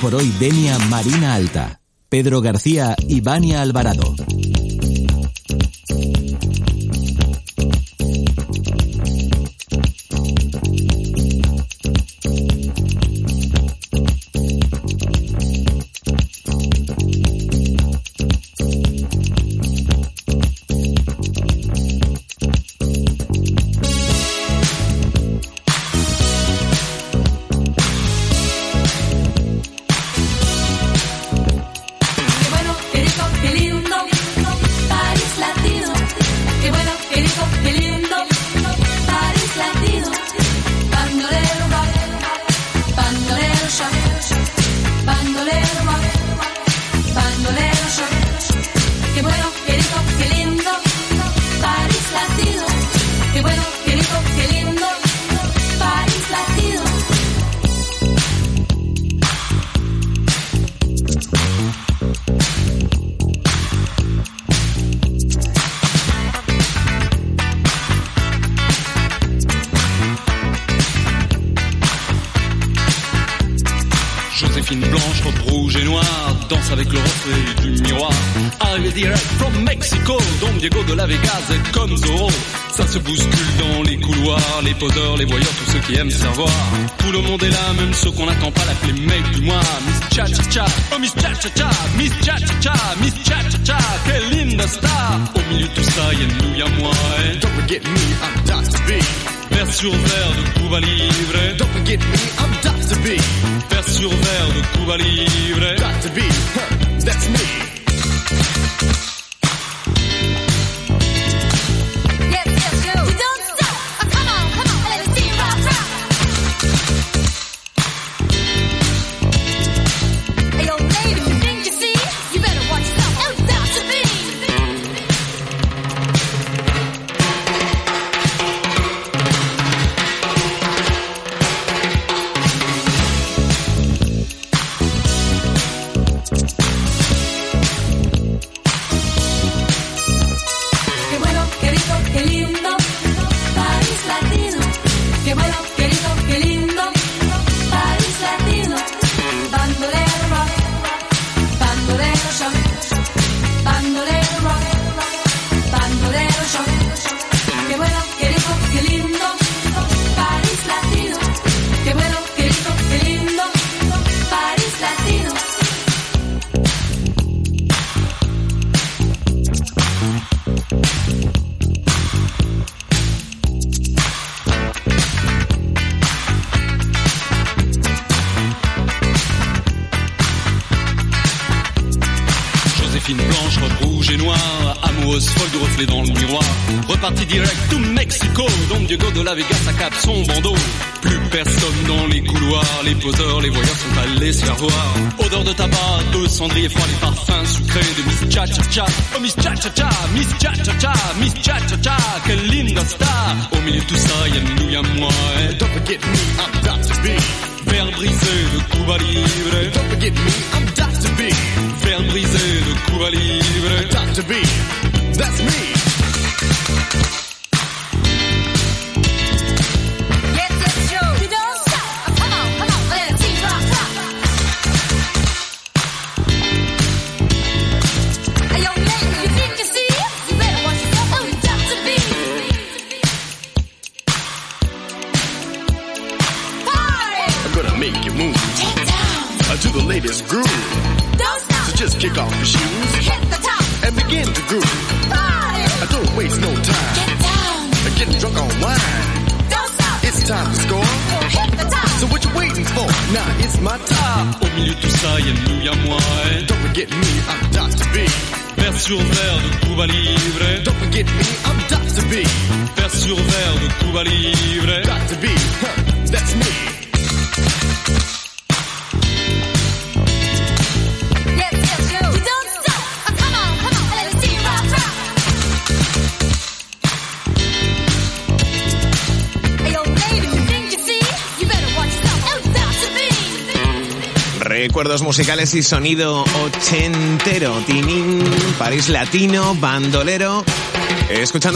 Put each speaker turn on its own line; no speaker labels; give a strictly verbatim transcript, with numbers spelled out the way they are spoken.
por hoy Denia Marina Alta, Pedro García y Vania Alvarado.
Les voyeurs, tous ceux qui aiment savoir. Tout le monde est là, même ceux qu'on n'attend pas, l'appeler mec du mois. Miss Cha-Cha-Cha, oh Miss Cha-Cha-Cha, Miss Cha-Cha-Cha, Miss Cha-Cha-Cha, quelle linda star. Au milieu de tout ça, y'a nous, y'a moi. Eh? Don't forget me, I'm Doctor B. Vers sur verre de Cuba Libre. Don't forget me, I'm Doctor B. Vers sur verre de Cuba Libre. Doctor B, huh, that's me. Reparti direct to Mexico, Don Diego de la Vega s'accape son bandeau. Plus personne dans les couloirs, les poseurs, les voyeurs sont allés se faire voir. Odeur de tabac, de cendrier froid, les parfums sucrés de Miss Cha-Cha-Cha. Oh Miss Cha-Cha-Cha, Miss Cha-Cha-Cha, Miss Cha-Cha-Cha, quelle linda star. Au milieu de tout ça, y'a nous, y'a moi. Eh? Don't forget me, I'm Doctor B. Verre brisé de Cuba Libre. Don't forget me, I'm Doctor B. Verre brisé de Cuba Libre. Doctor B, that's me. Latest groove. Don't stop. So just kick off your shoes. Hit the top. And begin to groove. Party. I don't waste no time. Get down. Getting drunk on wine. Don't stop. It's time to score. Hit the top. So what you waiting for? Now it's my time. Au milieu de tout ça, y'a nous, y'a moi. Eh? Don't forget me, I'm Doctor B. Vers sur verre de Cuba Libre. Don't forget me, I'm Doctor B. Vers sur verre de Cuba Libre. Doctor B, huh, that's me.
Recuerdos musicales y sonido ochentero, tinín, París latino, bandolero, escuchando